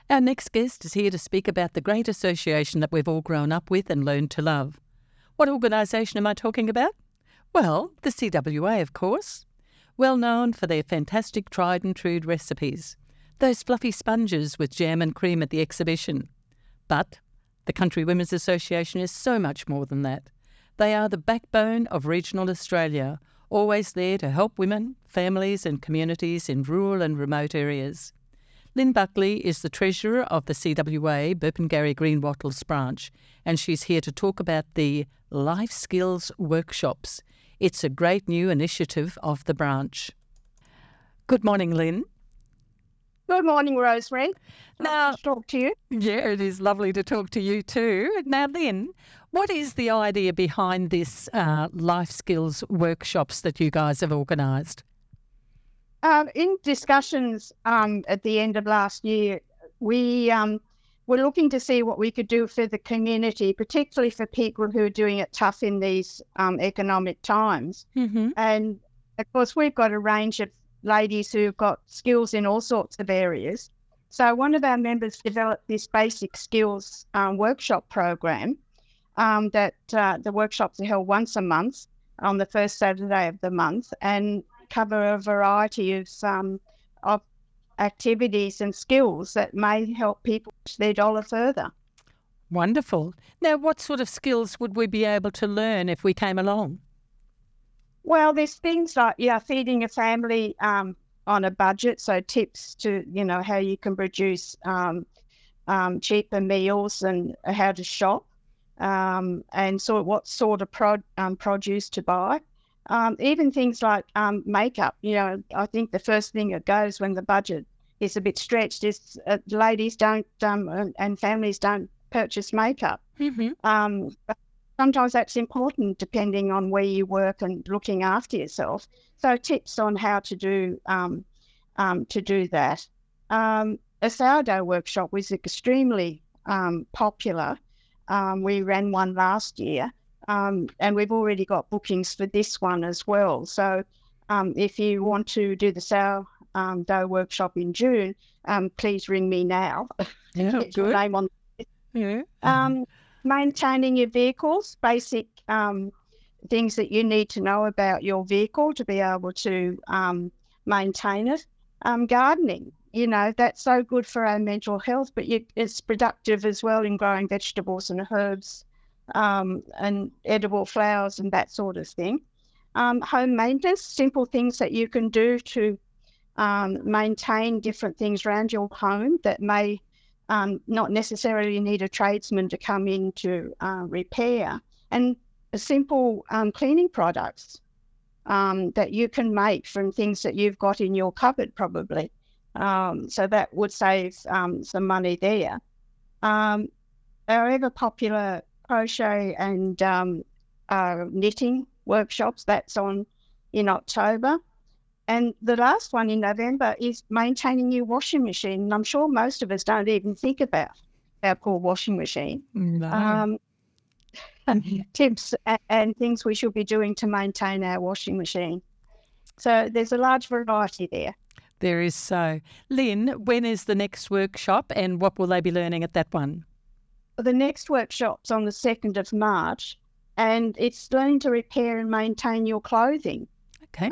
Our next guest is here to speak about the great association that we've all grown up with and learned to love. What organisation am I talking about? Well, the CWA, of course. Well known for their fantastic tried and true recipes. Those fluffy sponges with jam and cream at the exhibition. But the Country Women's Association is so much more than that. They are the backbone of regional Australia, always there to help women, families and communities in rural and remote areas. Lynn Buckley is the Treasurer of the CWA Burpengary Greenwattles branch, and she's here to talk about the Life Skills Workshops. It's a great new initiative of the branch. Good morning, Lynn. Good morning, Rosemary. Now, Nice to talk to you. yeah, it is lovely to talk to you too. Now, Lynn, what is the idea behind this Life Skills Workshops that you guys have organised? In discussions at the end of last year, we were looking to see what we could do for the community, particularly for people who are doing it tough in these economic times. Mm-hmm. And, of course, we've got a range of ladies who've got skills in all sorts of areas. So one of our members developed this basic skills workshop program that the workshops are held once a month on the first Saturday of the month and cover a variety of activities and skills that may help people push their dollar further. Wonderful. Now, what sort of skills would we be able to learn if we came along? Well, there's things like feeding a family on a budget, so tips to how you can produce cheaper meals and how to shop, and what sort of produce to buy. Even things like makeup. I think the first thing that goes when the budget is a bit stretched is ladies don't and families don't purchase makeup. Mm-hmm. But sometimes that's important depending on where you work and looking after yourself. So tips on how to do that. A sourdough workshop was extremely popular. We ran one last year. And we've already got bookings for this one as well. So if you want to do the sourdough workshop in June, please ring me now. Yeah, Get good. your name on. Yeah. Maintaining your vehicles, basic things that you need to know about your vehicle to be able to maintain it. Gardening, that's so good for our mental health, but it's productive as well in growing vegetables and herbs. And edible flowers and that sort of thing. Home maintenance, simple things that you can do to maintain different things around your home that may not necessarily need a tradesman to come in to repair. And simple cleaning products that you can make from things that you've got in your cupboard probably. So that would save some money there. Our ever popular crochet and knitting workshops, that's on in October. And the last one in November is maintaining your washing machine. And I'm sure most of us don't even think about our poor washing machine. No. Tips and things we should be doing to maintain our washing machine. So there's a large variety there. There is so. Lynn, when is the next workshop and what will they be learning at that one? The next workshop's on the 2nd of March, and it's learning to repair and maintain your clothing. Okay.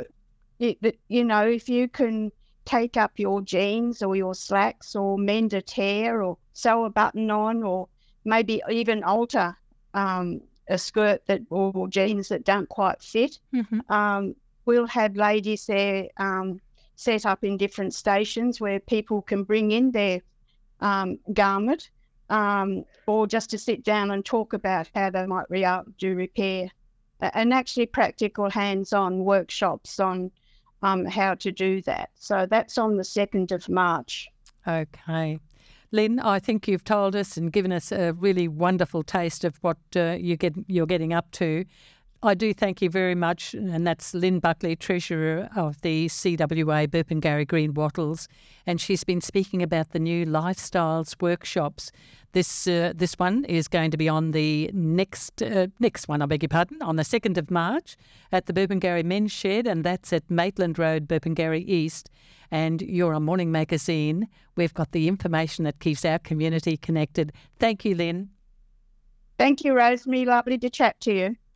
If you can take up your jeans or your slacks or mend a tear or sew a button on or maybe even alter a skirt or jeans that don't quite fit, Mm-hmm. We'll have ladies there set up in different stations where people can bring in their garment. Or just to sit down and talk about how they might do repair, and actually practical hands-on workshops on how to do that. So that's on the 2nd of March. Okay. Lynn, I think you've told us and given us a really wonderful taste of what you're getting up to. I do thank you very much, and that's Lynn Buckley, Treasurer of the CWA Burpengary Greenwattles, and she's been speaking about the new Lifestyles Workshops. This one is going to be on the next one, I beg your pardon, on the 2nd of March at the Burpengary Men's Shed, and that's at Maitland Road, Burpengary East. And you're on Morning Magazine. We've got the information that keeps our community connected. Thank you, Lynn. Thank you, Rosemary. Lovely to chat to you.